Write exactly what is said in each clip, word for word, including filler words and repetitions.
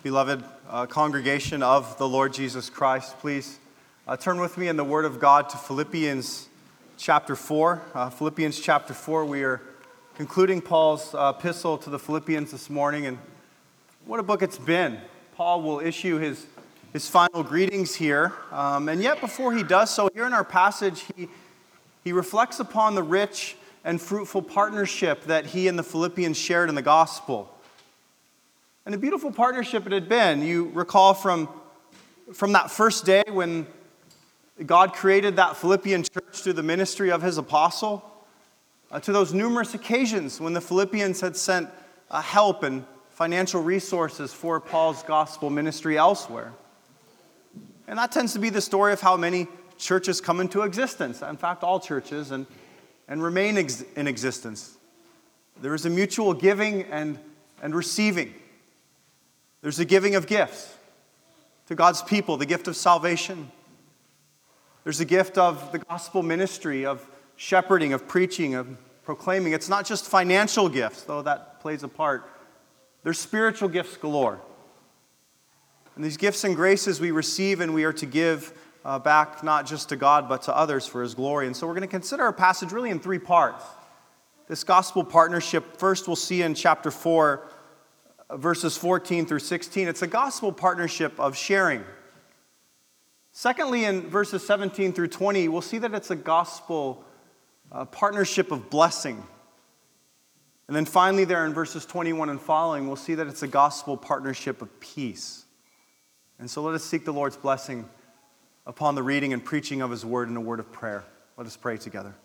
Beloved uh, congregation of the Lord Jesus Christ, please uh, turn with me in the Word of God to Philippians chapter four. Uh, Philippians chapter four, we are concluding Paul's uh, epistle to the Philippians this morning, and what a book it's been. Paul will issue his, his final greetings here, um, and yet before he does so, here in our passage, he, he reflects upon the rich and fruitful partnership that he and the Philippians shared in the gospel. And a beautiful partnership it had been. You recall from, from that first day when God created that Philippian church through the ministry of his apostle, uh, to those numerous occasions when the Philippians had sent uh, help and financial resources for Paul's gospel ministry elsewhere. And that tends to be the story of how many churches come into existence. In fact, all churches, and, and remain ex- in existence. There is a mutual giving and, and receiving. There's the giving of gifts to God's people, the gift of salvation. There's the gift of the gospel ministry, of shepherding, of preaching, of proclaiming. It's not just financial gifts, though that plays a part. There's spiritual gifts galore. And these gifts and graces we receive and we are to give uh, back not just to God but to others for His glory. And so we're going to consider our passage really in three parts. This gospel partnership, first we'll see in chapter four, verses fourteen through sixteen, it's a gospel partnership of sharing. Secondly, in verses seventeen through twenty, we'll see that it's a gospel uh, partnership of blessing. And then finally there in verses twenty-one and following, we'll see that it's a gospel partnership of peace. And so let us seek the Lord's blessing upon the reading and preaching of His word in a word of prayer. Let us pray together.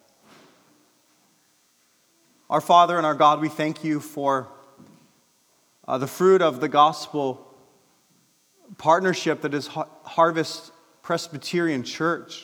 Our Father and our God, we thank You for Uh, the fruit of the gospel partnership that is Harvest Presbyterian Church.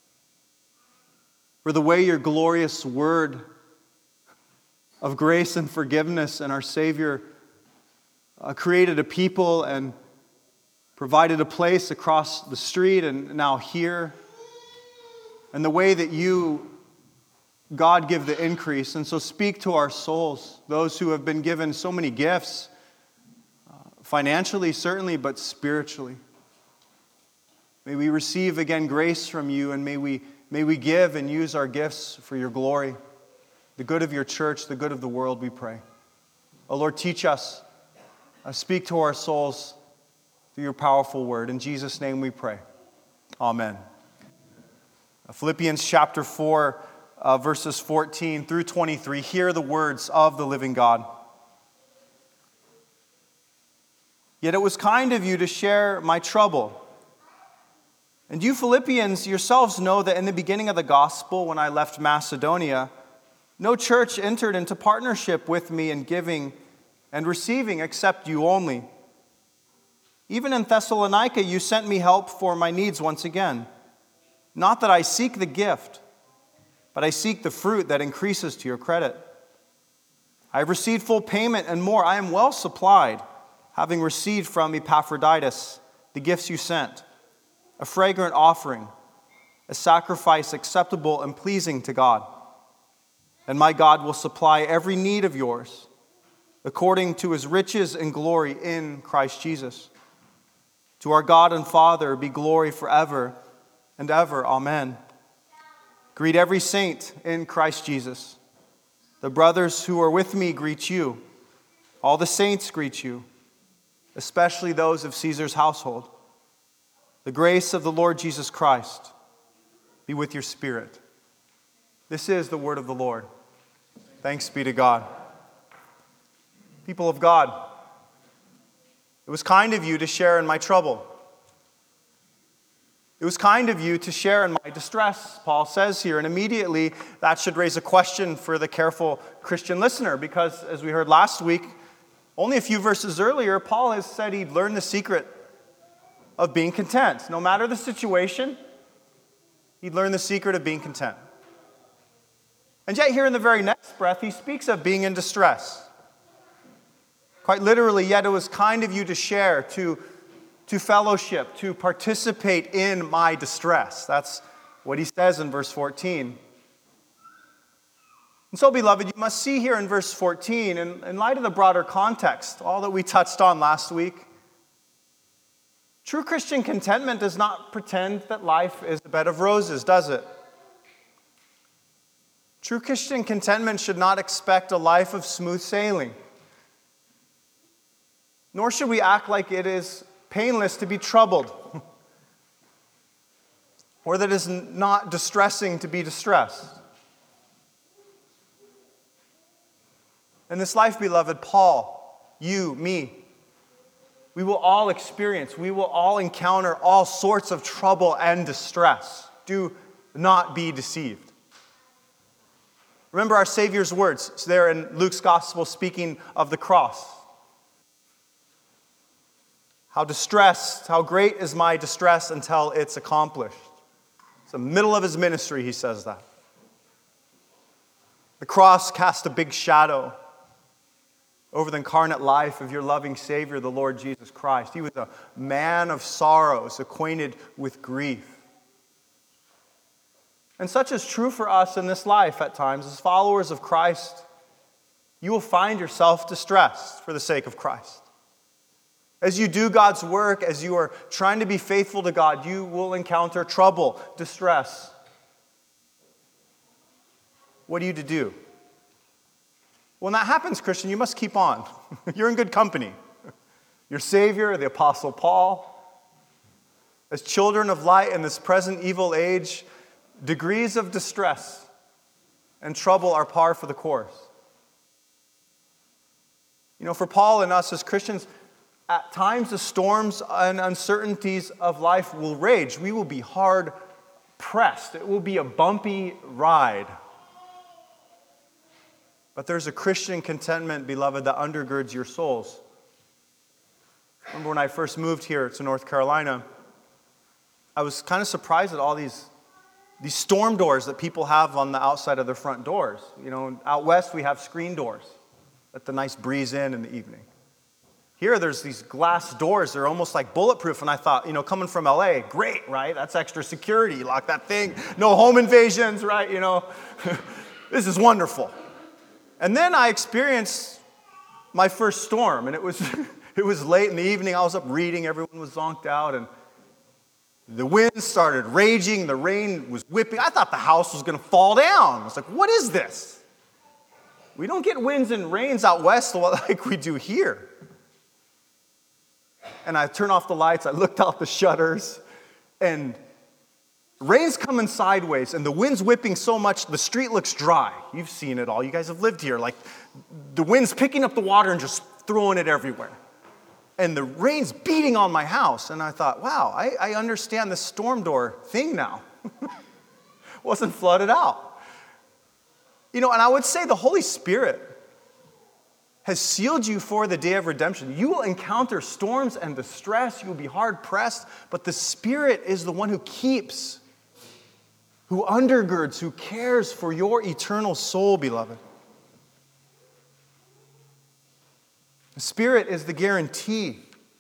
For the way Your glorious word of grace and forgiveness and our Savior uh, created a people and provided a place across the street and now here. And the way that You, God, give the increase. And so speak to our souls, those who have been given so many gifts, financially, certainly, but spiritually. May we receive again grace from You, and may we, may we give and use our gifts for Your glory, the good of Your church, the good of the world, we pray. Oh Lord, teach us, uh, speak to our souls through Your powerful word. In Jesus' name we pray. Amen. Uh, Philippians chapter four, uh, verses fourteen through twenty-three. Hear the words of the living God. Yet it was kind of you to share my trouble. And you Philippians yourselves know that in the beginning of the gospel, when I left Macedonia, no church entered into partnership with me in giving and receiving except you only. Even in Thessalonica, you sent me help for my needs once again. Not that I seek the gift, but I seek the fruit that increases to your credit. I have received full payment and more. I am well supplied, having received from Epaphroditus the gifts you sent, a fragrant offering, a sacrifice acceptable and pleasing to God. And my God will supply every need of yours, according to His riches and glory in Christ Jesus. To our God and Father be glory forever and ever. Amen. Greet every saint in Christ Jesus. The brothers who are with me greet you. All the saints greet you, especially those of Caesar's household. The grace of the Lord Jesus Christ be with your spirit. This is the word of the Lord. Thanks be to God. People of God, it was kind of you to share in my trouble. It was kind of you to share in my distress, Paul says here. And immediately that should raise a question for the careful Christian listener, because as we heard last week, only a few verses earlier, Paul has said he'd learned the secret of being content. No matter the situation, he'd learned the secret of being content. And yet here in the very next breath, he speaks of being in distress. Quite literally, yet it was kind of you to share, to, to fellowship, to participate in my distress. That's what he says in verse fourteen. And so, beloved, you must see here in verse fourteen, in, in light of the broader context, all that we touched on last week, True Christian contentment does not pretend that life is a bed of roses, does it? True Christian contentment should not expect a life of smooth sailing. Nor should we act like it is painless to be troubled, or that it is not distressing to be distressed. In this life, beloved, Paul, you, me, we will all experience, we will all encounter all sorts of trouble and distress. Do not be deceived. Remember our Savior's words. It's there in Luke's Gospel speaking of the cross. How distressed, how great is my distress until it's accomplished. It's the middle of his ministry, he says that. The cross cast a big shadow over the incarnate life of your loving Savior, the Lord Jesus Christ. He was a man of sorrows, acquainted with grief. And such is true for us in this life at times. As followers of Christ, you will find yourself distressed for the sake of Christ. As you do God's work, as you are trying to be faithful to God, you will encounter trouble, distress. What are you to do? When that happens, Christian, you must keep on. You're in good company. Your Savior, the Apostle Paul. As children of light in this present evil age, degrees of distress and trouble are par for the course. You know, for Paul and us as Christians, at times the storms and uncertainties of life will rage. We will be hard pressed. It will be a bumpy ride. But there's a Christian contentment, beloved, that undergirds your souls. Remember when I first moved here to North Carolina, I was kind of surprised at all these, these storm doors that people have on the outside of their front doors. You know, out west we have screen doors. Let the nice breeze in in the evening. Here there's these glass doors. They're almost like bulletproof. And I thought, you know, coming from L A, great, right? That's extra security. Lock that thing. No home invasions, right? You know, this is wonderful. And then I experienced my first storm, and it was it was late in the evening. I was up reading, everyone was zonked out, and the wind started raging, the rain was whipping. I thought the house was going to fall down. I was like, what is this? We don't get winds and rains out west like we do here. And I turned off the lights, I looked out the shutters, and rain's coming sideways, and the wind's whipping so much, the street looks dry. You've seen it all. You guys have lived here. Like, the wind's picking up the water and just throwing it everywhere. And the rain's beating on my house. And I thought, wow, I, I understand this storm door thing now. Wasn't flooded out. You know, and I would say the Holy Spirit has sealed you for the day of redemption. You will encounter storms and distress. You will be hard pressed. But the Spirit is the one who keeps, who undergirds, who cares for your eternal soul, beloved. The Spirit is the guarantee.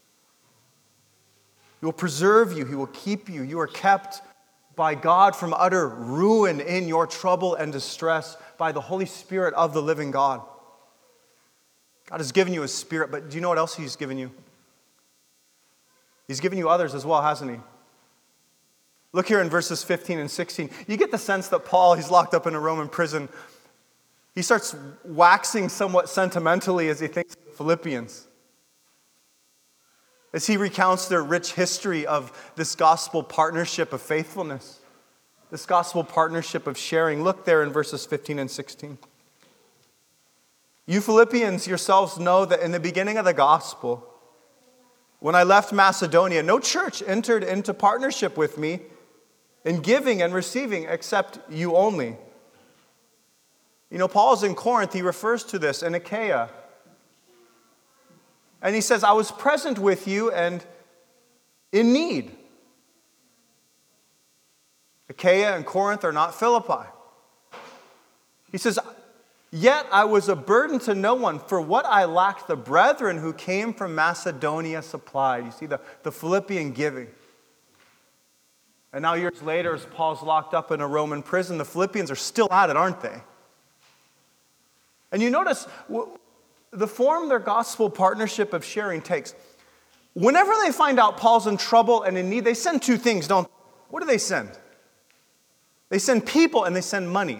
He will preserve you. He will keep you. You are kept by God from utter ruin in your trouble and distress by the Holy Spirit of the living God. God has given you His Spirit, but do you know what else He's given you? He's given you others as well, hasn't He? Look here in verses fifteen and sixteen. You get the sense that Paul, he's locked up in a Roman prison. He starts waxing somewhat sentimentally as he thinks of the Philippians. As he recounts their rich history of this gospel partnership of faithfulness. This gospel partnership of sharing. Look there in verses fifteen and sixteen. You Philippians yourselves know that in the beginning of the gospel, when I left Macedonia, no church entered into partnership with me in giving and receiving except you only. You know, Paul's in Corinth. He refers to this in Achaia. And he says, I was present with you and in need. Achaia and Corinth are not Philippi. He says, yet I was a burden to no one, for what I lacked the brethren who came from Macedonia supplied. You see the, the Philippian giving. And now years later, as Paul's locked up in a Roman prison, the Philippians are still at it, aren't they? And you notice the form their gospel partnership of sharing takes. Whenever they find out Paul's in trouble and in need, they send two things, don't they? What do they send? They send people and they send money.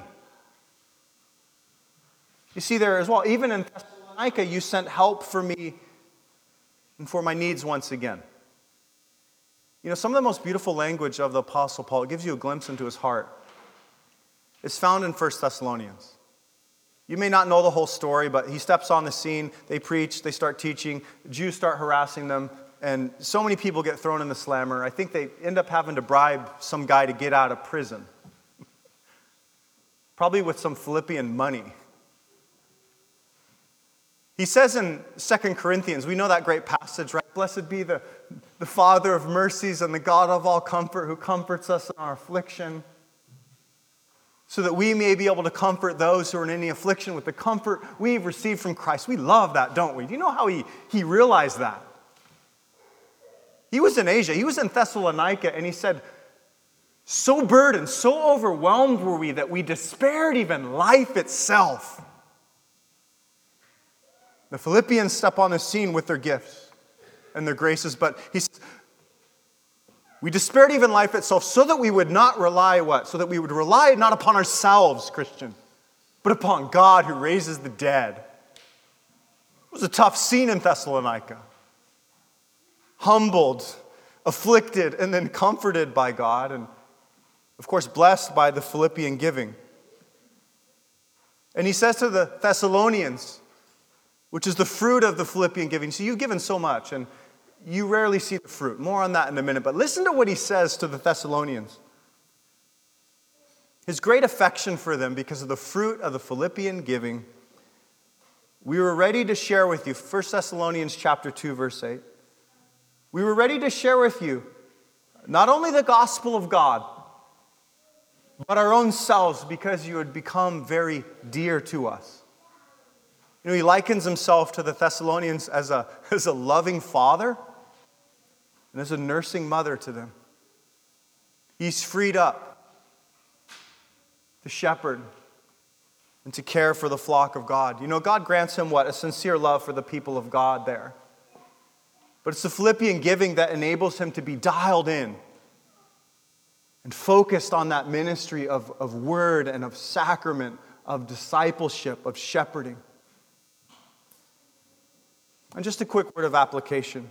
You see there as well, even in Thessalonica, you sent help for me and for my needs once again. You know, some of the most beautiful language of the Apostle Paul, it gives you a glimpse into his heart, is found in First Thessalonians. You may not know the whole story, but he steps on the scene, they preach, they start teaching, the Jews start harassing them, and so many people get thrown in the slammer. I think they end up having to bribe some guy to get out of prison. Probably with some Philippian money. He says in Second Corinthians, we know that great passage, right? Blessed be the, the Father of mercies and the God of all comfort who comforts us in our affliction, so that we may be able to comfort those who are in any affliction with the comfort we've received from Christ. We love that, don't we? Do you know how he, he realized that? He was in Asia. He was in Thessalonica, and he said, so burdened, so overwhelmed were we that we despaired even life itself. The Philippians step on the scene with their gifts and their graces, but he says, we despaired even life itself so that we would not rely what? So that we would rely not upon ourselves, Christian, but upon God who raises the dead. It was a tough scene in Thessalonica. Humbled, afflicted, and then comforted by God, and of course blessed by the Philippian giving. And he says to the Thessalonians, which is the fruit of the Philippian giving. So you've given so much, and you rarely see the fruit. More on that in a minute. But listen to what he says to the Thessalonians. His great affection for them because of the fruit of the Philippian giving. We were ready to share with you, First Thessalonians chapter two, verse eight. We were ready to share with you not only the gospel of God, but our own selves, because you had become very dear to us. You know, he likens himself to the Thessalonians as a, as a loving father and as a nursing mother to them. He's freed up to shepherd and to care for the flock of God. You know, God grants him what? A sincere love for the people of God there. But it's the Philippian giving that enables him to be dialed in and focused on that ministry of, of word and of sacrament, of discipleship, of shepherding. And just a quick word of application.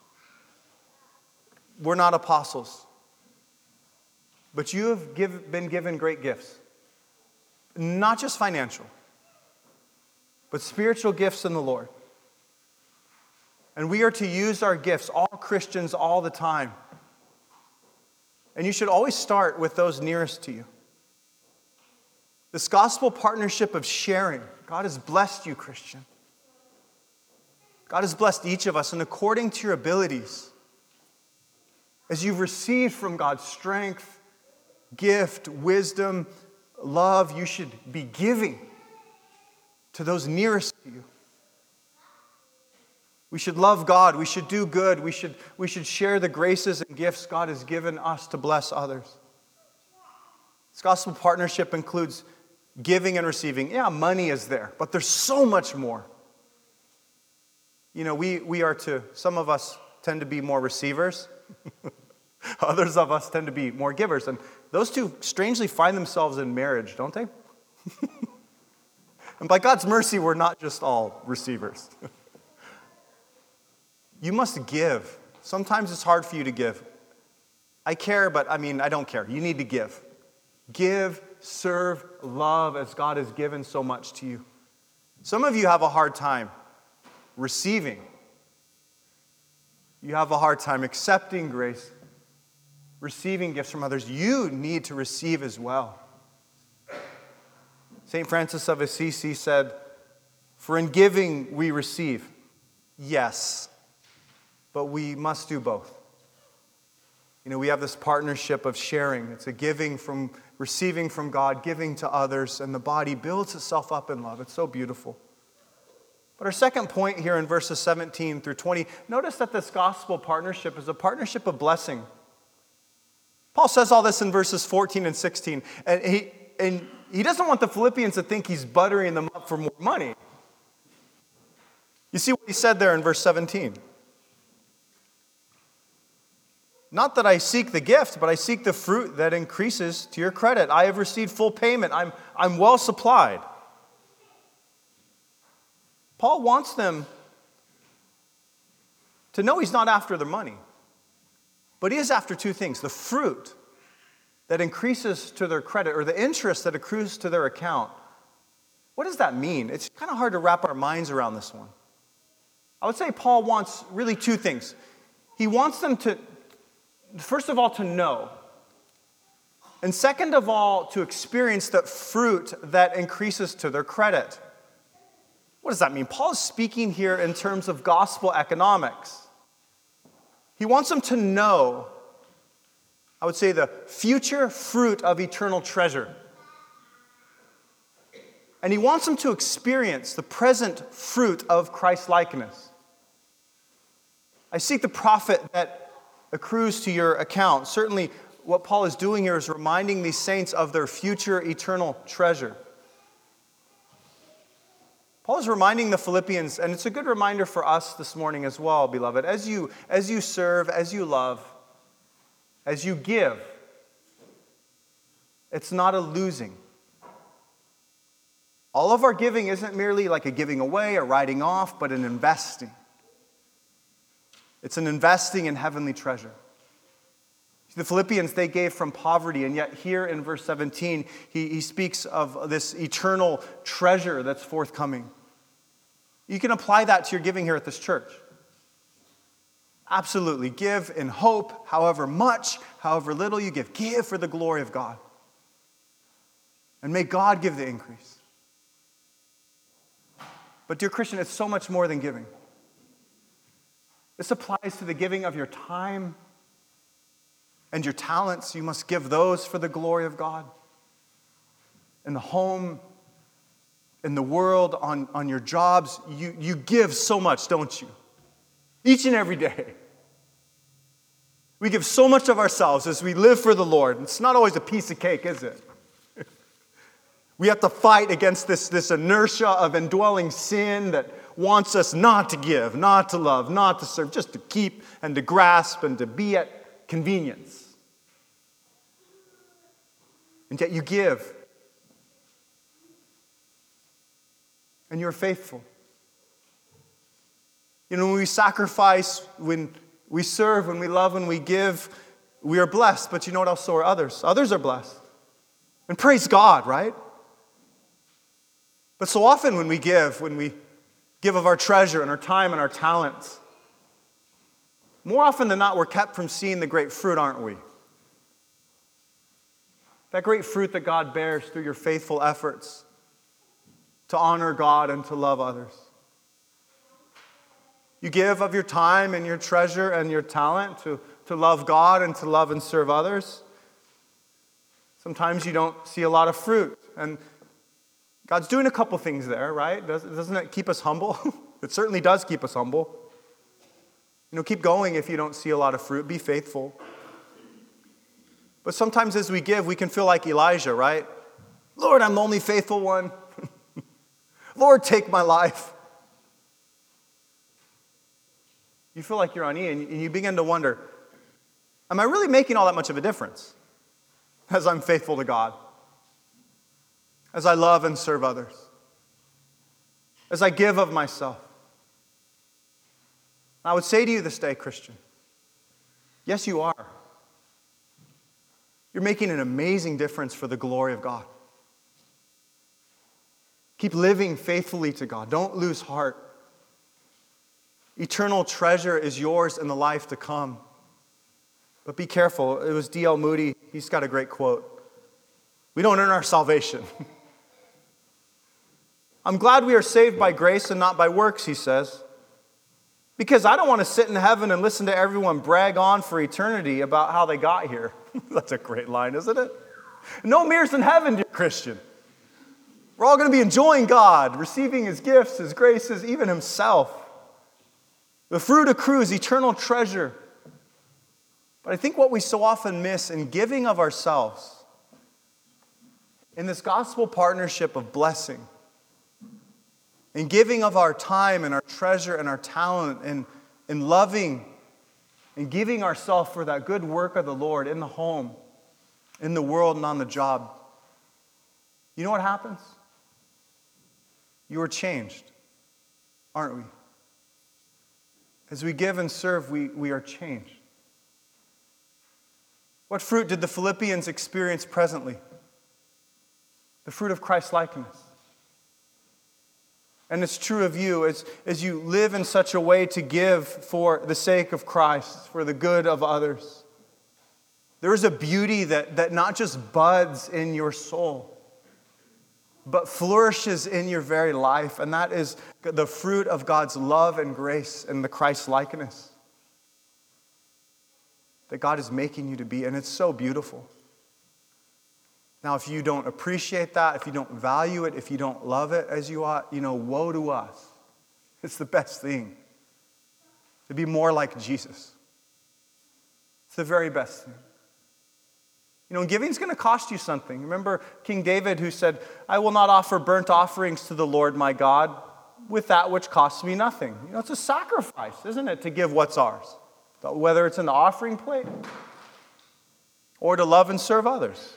We're not apostles, but you have give, been given great gifts. Not just financial, but spiritual gifts in the Lord. And we are to use our gifts, all Christians, all the time. And you should always start with those nearest to you. This gospel partnership of sharing. God has blessed you, Christian. God has blessed each of us, and according to your abilities, as you've received from God strength, gift, wisdom, love, you should be giving to those nearest to you. We should love God. We should do good. We should, we should share the graces and gifts God has given us to bless others. This gospel partnership includes giving and receiving. Yeah, money is there, but there's so much more. You know, we, we are to, some of us tend to be more receivers. Others of us tend to be more givers. And those two strangely find themselves in marriage, don't they? And by God's mercy, we're not just all receivers. You must give. Sometimes it's hard for you to give. I care, but I mean, I don't care. You need to give. Give, serve, love as God has given so much to you. Some of you have a hard time receiving. You have a hard time accepting grace, receiving gifts from others. You need to receive as well. Saint Francis of Assisi said, "For in giving we receive, yes, but we must do both." You know, we have this partnership of sharing. It's a giving from, receiving from God, giving to others, and the body builds itself up in love. It's so beautiful. But our second point here in verses seventeen through twenty, notice that this gospel partnership is a partnership of blessing. Paul says all this in verses fourteen and sixteen, and he, and he doesn't want the Philippians to think he's buttering them up for more money. You see what he said there in verse seventeen. Not that I seek the gift, but I seek the fruit that increases to your credit. I have received full payment. I'm, I'm well supplied. Paul wants them to know he's not after their money, but he is after two things: the fruit that increases to their credit, or the interest that accrues to their account. What does that mean? It's kind of hard to wrap our minds around this one. I would say Paul wants really two things. He wants them to, first of all, to know. And second of all, to experience the fruit that increases to their credit. What does that mean? Paul is speaking here in terms of gospel economics. He wants them to know, I would say, the future fruit of eternal treasure. And he wants them to experience the present fruit of Christ-likeness. I seek the profit that accrues to your account. Certainly, what Paul is doing here is reminding these saints of their future eternal treasure. Paul is reminding the Philippians, and it's a good reminder for us this morning as well, beloved, as you, as you serve, as you love, as you give, it's not a losing. All of our giving isn't merely like a giving away, a writing off, but an investing. It's an investing in heavenly treasure. The Philippians, they gave from poverty, and yet here in verse seventeen, he, he speaks of this eternal treasure that's forthcoming. You can apply that to your giving here at this church. Absolutely. Give in hope, however much, however little you give. Give for the glory of God. And may God give the increase. But dear Christian, it's so much more than giving. This applies to the giving of your time and your talents. You must give those for the glory of God. In the home, in the world, on, on your jobs, you, you give so much, don't you? Each and every day. We give so much of ourselves as we live for the Lord. It's not always a piece of cake, is it? We have to fight against this, this inertia of indwelling sin that wants us not to give, not to love, not to serve, just to keep and to grasp and to be at convenience. And yet you give. And you're faithful. You know, when we sacrifice, when we serve, when we love, when we give, we are blessed. But you know what else? So are others. Others are blessed. And praise God, right? But so often when we give, when we give of our treasure and our time and our talents, more often than not, we're kept from seeing the great fruit, aren't we? That great fruit that God bears through your faithful efforts to honor God and to love others. You give of your time and your treasure and your talent to, to love God and to love and serve others. Sometimes you don't see a lot of fruit. And God's doing a couple things there, right? Doesn't it keep us humble? It certainly does keep us humble. You know, keep going if you don't see a lot of fruit. Be faithful. But sometimes as we give, we can feel like Elijah, right? Lord, I'm the only faithful one. Lord, take my life. You feel like you're on E, and you begin to wonder, am I really making all that much of a difference as I'm faithful to God? As I love and serve others? As I give of myself? I would say to you this day, Christian, yes, you are. You're making an amazing difference for the glory of God. Keep living faithfully to God. Don't lose heart. Eternal treasure is yours in the life to come. But be careful. It was D L Moody. He's got a great quote. We don't earn our salvation. I'm glad we are saved by grace and not by works, he says. Because I don't want to sit in heaven and listen to everyone brag on for eternity about how they got here. That's a great line, isn't it? No mirrors in heaven, dear Christian. We're all going to be enjoying God, receiving His gifts, His graces, even Himself. The fruit accrues eternal treasure. But I think what we so often miss in giving of ourselves, in this gospel partnership of blessing, in giving of our time and our treasure and our talent, and in loving and giving ourselves for that good work of the Lord in the home, in the world, and on the job, you know what happens? You are changed, aren't we? As we give and serve, we, we are changed. What fruit did the Philippians experience presently? The fruit of Christ-likeness. And it's true of you as, as you live in such a way to give for the sake of Christ, for the good of others. There is a beauty that, that not just buds in your soul, but flourishes in your very life. And that is the fruit of God's love and grace and the Christ-likeness that God is making you to be. And it's so beautiful. Now, if you don't appreciate that, if you don't value it, if you don't love it as you ought, you know, woe to us. It's the best thing to be more like Jesus. It's the very best thing. You know, giving's going to cost you something. Remember King David who said, I will not offer burnt offerings to the Lord my God with that which costs me nothing. You know, it's a sacrifice, isn't it, to give what's ours? Whether it's in the offering plate or to love and serve others.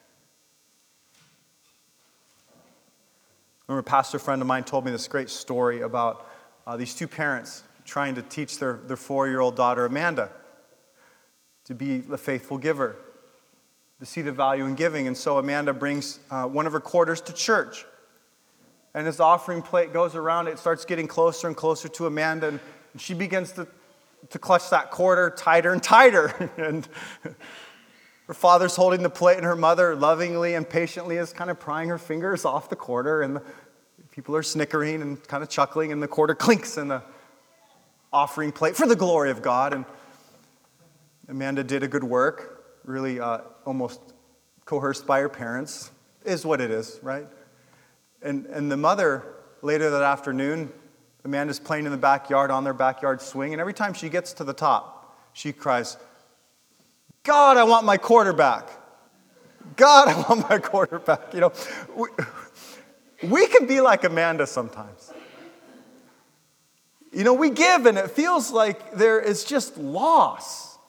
I remember a pastor friend of mine told me this great story about uh, these two parents trying to teach their, their four-year-old daughter, Amanda, to be a faithful giver, to see the value in giving. And so Amanda brings uh, one of her quarters to church. And as the offering plate goes around, it starts getting closer and closer to Amanda, and, and she begins to, to clutch that quarter tighter and tighter. And her father's holding the plate, and her mother lovingly and patiently is kind of prying her fingers off the quarter, and the people are snickering and kind of chuckling, and the quarter clinks in the offering plate for the glory of God. And Amanda did a good work, really uh, almost coerced by her parents, is what it is, right? And, and the mother, later that afternoon, Amanda's playing in the backyard on their backyard swing, and every time she gets to the top, she cries, God, I want my quarterback. God, I want my quarterback. You know, we, we can be like Amanda sometimes. You know, we give and it feels like there is just loss.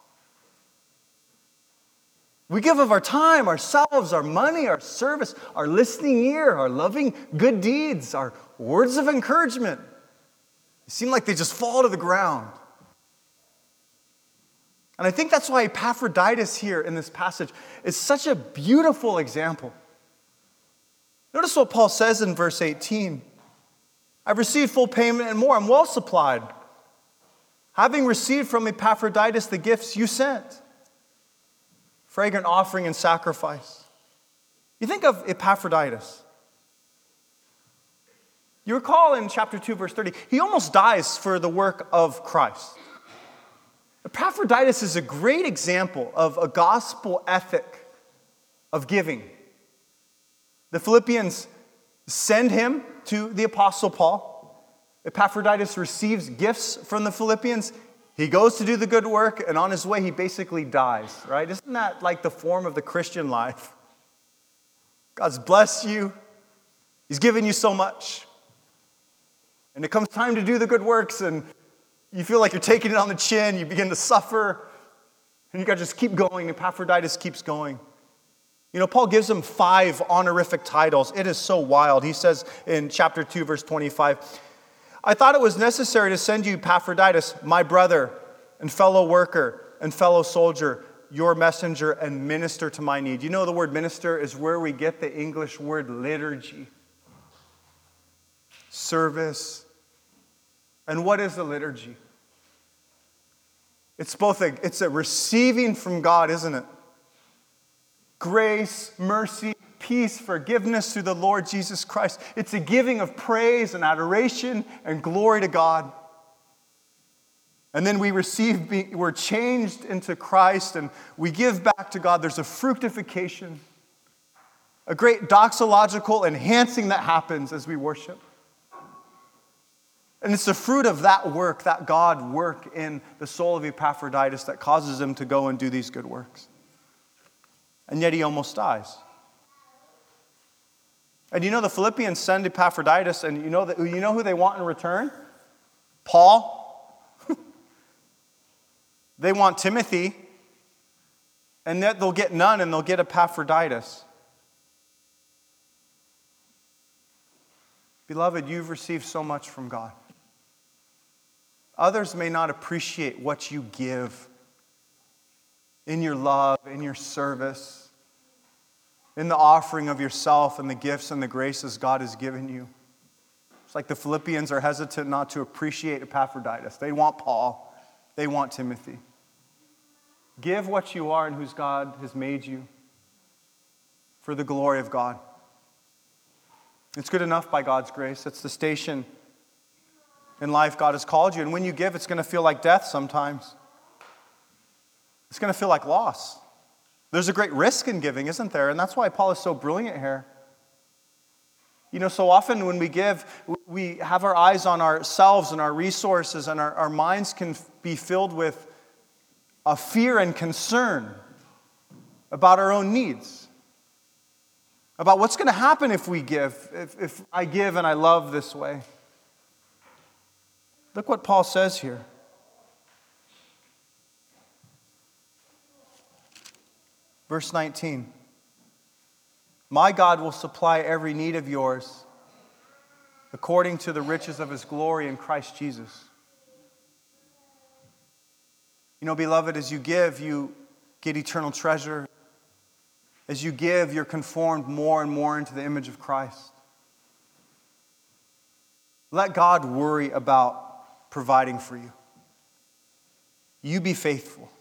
We give of our time, ourselves, our money, our service, our listening ear, our loving good deeds, our words of encouragement. They seem like they just fall to the ground. And I think that's why Epaphroditus here in this passage is such a beautiful example. Notice what Paul says in verse eighteen. I've received full payment and more. I'm well supplied, having received from Epaphroditus the gifts you sent, fragrant offering and sacrifice. You think of Epaphroditus. You recall in chapter two, verse thirty, he almost dies for the work of Christ. Epaphroditus is a great example of a gospel ethic of giving. The Philippians send him to the Apostle Paul. Epaphroditus receives gifts from the Philippians. He goes to do the good work, and on his way, he basically dies, right? Isn't that like the form of the Christian life? God's blessed you. He's given you so much. And it comes time to do the good works, and you feel like you're taking it on the chin. You begin to suffer, and you got to just keep going. Epaphroditus keeps going. You know, Paul gives him five honorific titles. It is so wild. He says in chapter two, verse twenty-five, I thought it was necessary to send you Epaphroditus, my brother and fellow worker and fellow soldier, your messenger and minister to my need. You know the word minister is where we get the English word liturgy. Service. And what is the liturgy? It's both a, it's a receiving from God, isn't it? Grace, mercy, peace, forgiveness through the Lord Jesus Christ. It's a giving of praise and adoration and glory to God. And then we receive, we're changed into Christ and we give back to God. There's a fructification, a great doxological enhancing that happens as we worship. And it's the fruit of that work, that God work in the soul of Epaphroditus that causes him to go and do these good works. And yet he almost dies. And you know the Philippians send Epaphroditus, and you know that you know who they want in return? Paul. They want Timothy, and that they'll get none, and they'll get Epaphroditus. Beloved, you've received so much from God. Others may not appreciate what you give in your love, in your service, in the offering of yourself and the gifts and the graces God has given you. It's like the Philippians are hesitant not to appreciate Epaphroditus. They want Paul. They want Timothy. Give what you are and whose God has made you for the glory of God. It's good enough by God's grace. It's the station in life God has called you. And when you give, it's going to feel like death sometimes. It's going to feel like loss. There's a great risk in giving, isn't there? And that's why Paul is so brilliant here. You know, so often when we give, we have our eyes on ourselves and our resources, and our, our minds can be filled with a fear and concern about our own needs. About what's going to happen if we give, if, if I give and I love this way. Look what Paul says here. Verse nineteen. My God will supply every need of yours according to the riches of his glory in Christ Jesus. You know, beloved, as you give, you get eternal treasure. As you give, you're conformed more and more into the image of Christ. Let God worry about providing for you. You be faithful.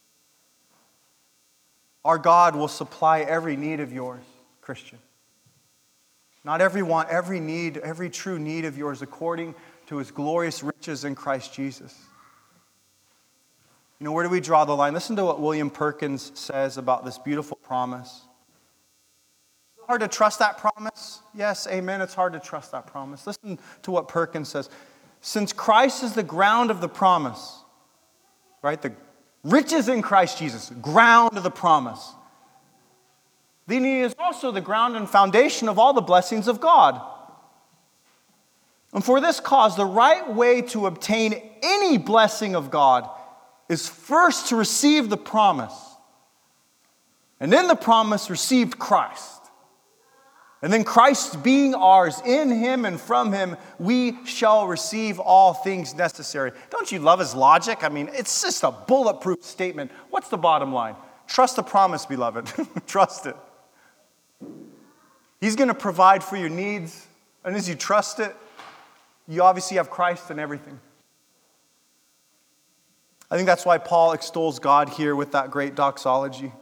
Our God will supply every need of yours, Christian. Not every want, every need, every true need of yours according to his glorious riches in Christ Jesus. You know, where do we draw the line? Listen to what William Perkins says about this beautiful promise. Is it hard to trust that promise? Yes, amen, it's hard to trust that promise. Listen to what Perkins says. Since Christ is the ground of the promise, right, the riches in Christ Jesus, ground of the promise, then he is also the ground and foundation of all the blessings of God. And for this cause, the right way to obtain any blessing of God is first to receive the promise, and in the promise received Christ. And then Christ being ours, in him and from him, we shall receive all things necessary. Don't you love his logic? I mean, it's just a bulletproof statement. What's the bottom line? Trust the promise, beloved. Trust it. He's going to provide for your needs, and as you trust it, you obviously have Christ in everything. I think that's why Paul extols God here with that great doxology.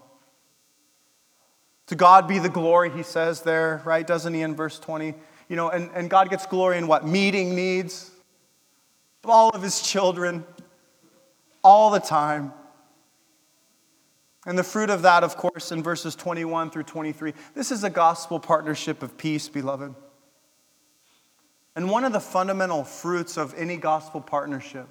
To God be the glory, he says there, right? Doesn't he, in verse twenty? You know, and, and God gets glory in what? Meeting needs. All of his children. All the time. And the fruit of that, of course, in verses twenty-one through twenty-three. This is a gospel partnership of peace, beloved. And one of the fundamental fruits of any gospel partnership,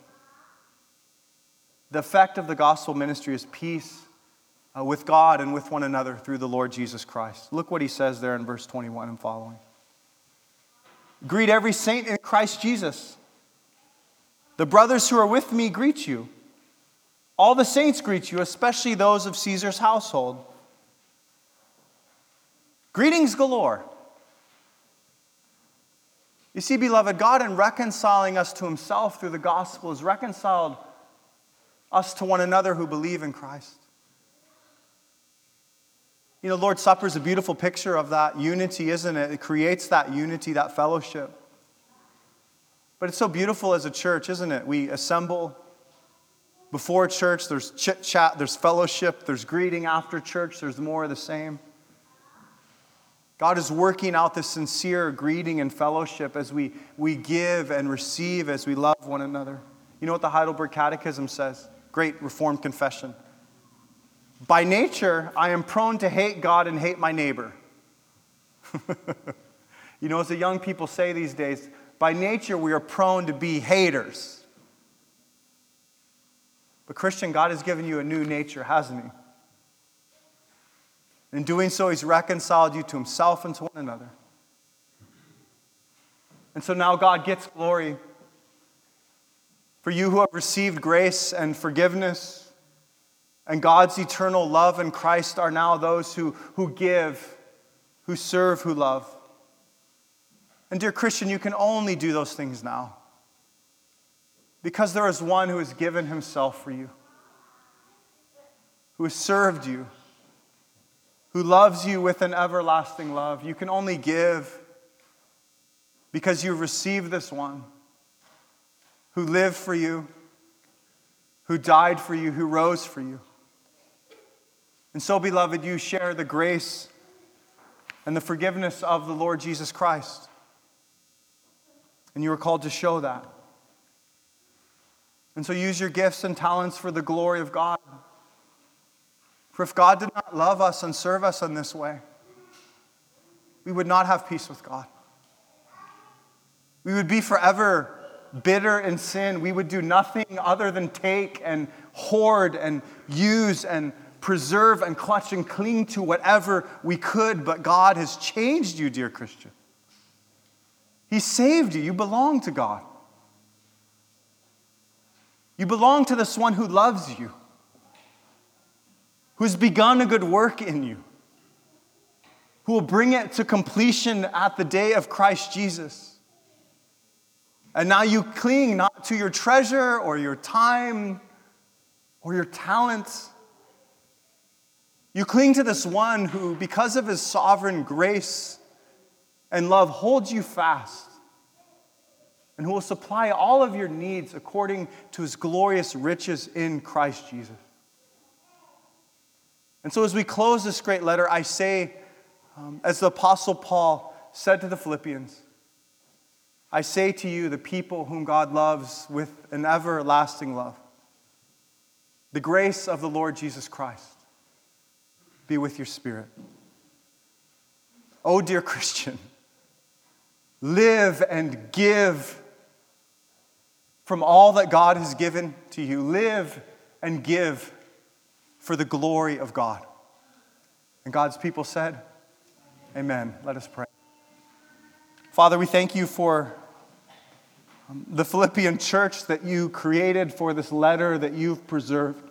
the effect of the gospel ministry is peace uh, with God and with one another through the Lord Jesus Christ. Look what he says there in verse twenty-one and following. Greet every saint in Christ Jesus. The brothers who are with me greet you. All the saints greet you, especially those of Caesar's household. Greetings galore. You see, beloved, God, in reconciling us to himself through the gospel, has reconciled us to one another who believe in Christ. You know, Lord's Supper is a beautiful picture of that unity, isn't it? It creates that unity, that fellowship. But it's so beautiful as a church, isn't it? We assemble before church, there's chit-chat, there's fellowship, there's greeting after church, there's more of the same. God is working out this sincere greeting and fellowship as we, we give and receive, as we love one another. You know what the Heidelberg Catechism says? Great Reformed confession. By nature, I am prone to hate God and hate my neighbor. You know, as the young people say these days, by nature we are prone to be haters. But Christian, God has given you a new nature, hasn't he? In doing so, he's reconciled you to himself and to one another. And so now God gets glory. For you who have received grace and forgiveness, And God's eternal love in Christ are now those who, who give, who serve, who love. And dear Christian, you can only do those things now because there is one who has given himself for you, who has served you, who loves you with an everlasting love. You can only give because you've received this one who lived for you, who died for you, who rose for you. And so, beloved, you share the grace and the forgiveness of the Lord Jesus Christ. And you are called to show that. And so use your gifts and talents for the glory of God. For if God did not love us and serve us in this way, we would not have peace with God. We would be forever bitter in sin. We would do nothing other than take and hoard and use and preserve and clutch and cling to whatever we could. But God has changed you, dear Christian. He saved you. You belong to God. You belong to this one who loves you, who's begun a good work in you, who will bring it to completion at the day of Christ Jesus. And now you cling not to your treasure or your time or your talents. You cling to this one who, because of his sovereign grace and love, holds you fast and who will supply all of your needs according to his glorious riches in Christ Jesus. And so as we close this great letter, I say, um, as the Apostle Paul said to the Philippians, I say to you, the people whom God loves with an everlasting love, the grace of the Lord Jesus Christ be with your spirit. Oh, dear Christian, live and give from all that God has given to you. Live and give for the glory of God. And God's people said, amen. Let us pray. Father, we thank you for the Philippian church that you created, for this letter that you've preserved,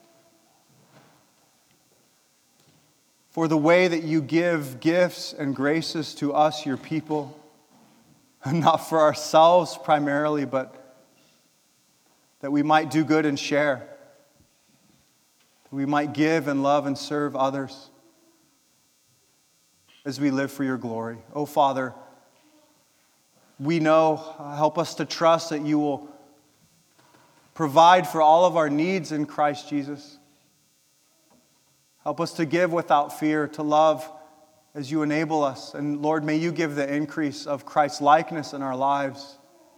for the way that you give gifts and graces to us, your people, not for ourselves primarily, but that we might do good and share, that we might give and love and serve others as we live for your glory. Oh, Father, we know, uh, help us to trust that you will provide for all of our needs in Christ Jesus. Help us to give without fear, to love as you enable us. And Lord, may you give the increase of Christ's likeness in our lives,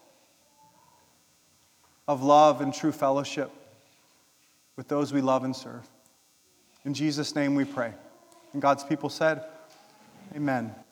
of love and true fellowship with those we love and serve. In Jesus' name we pray. And God's people said, amen.